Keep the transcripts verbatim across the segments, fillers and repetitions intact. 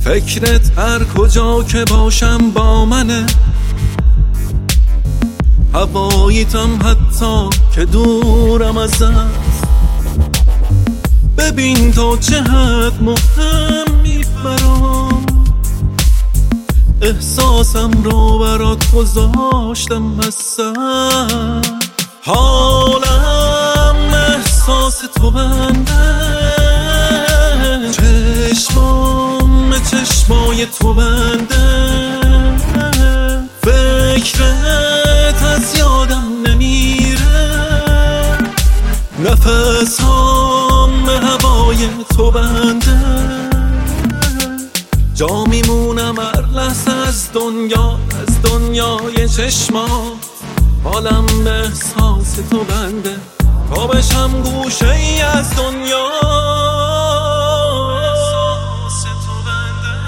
فکرت هر کجا که باشم با منه، هواییتم حتی که دورم ازت. ببین تا چه حد مهمی برام، احساسم رو برات گذاشتم وسط. حالم احساس تو بنده، چشمام چشمای تو بنده. فکرت از یادم نمیره، نفسام هوای تو بنده. جا میمونم هر لحظه از دنیا، از دنیای چشمات. حالم به احساس تو بنده، تا بشم گوشه ای از دنیا. احساس تو بنده.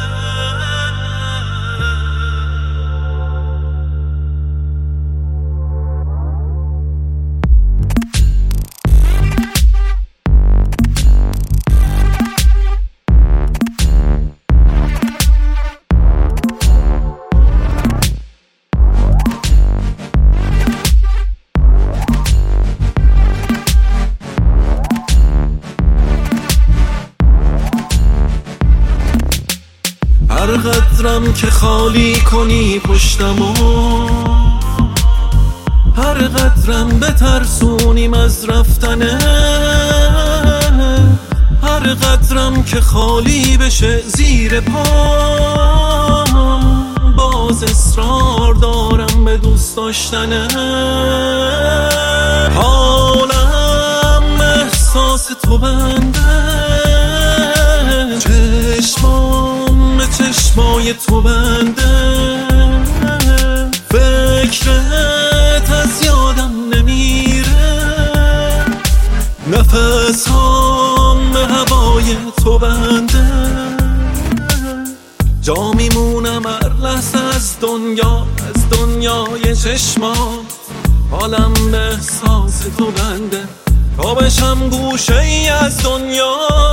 هر قدرم که خالی کنی پشتمو، هر قدرم بترسونیم از رفتنه، هر قدرم که خالی بشه زیر پا، باز اصرار دارم به دوست داشتنه. حالم احساس تو بنده، چشمام چشمای تو بنده. فکرت از یادم نمیره، نفسام هوای تو بنده. جا میمونم هر لحظه از دنیا، از دنیای چشمات. حالم به احساس تو بنده، تا بشم گوشه ای از دنیا.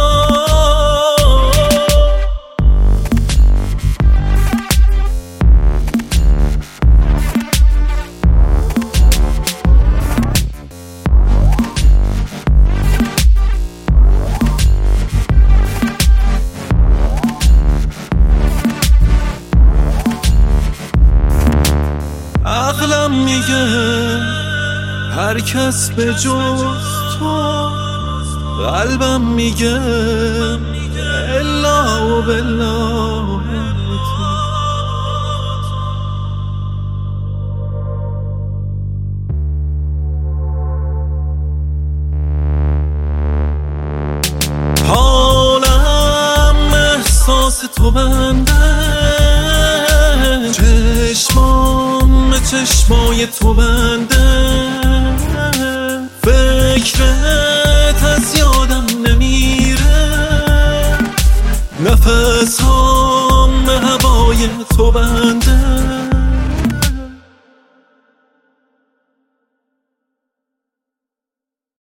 عقلم میگه هر کس به جز تو، قلبم میگه الا و بلا تو. حالم احساس تو بنده، چشمام چشمای تو بنده. فکرت از یادم نمیره، نفسام هوای تو بنده.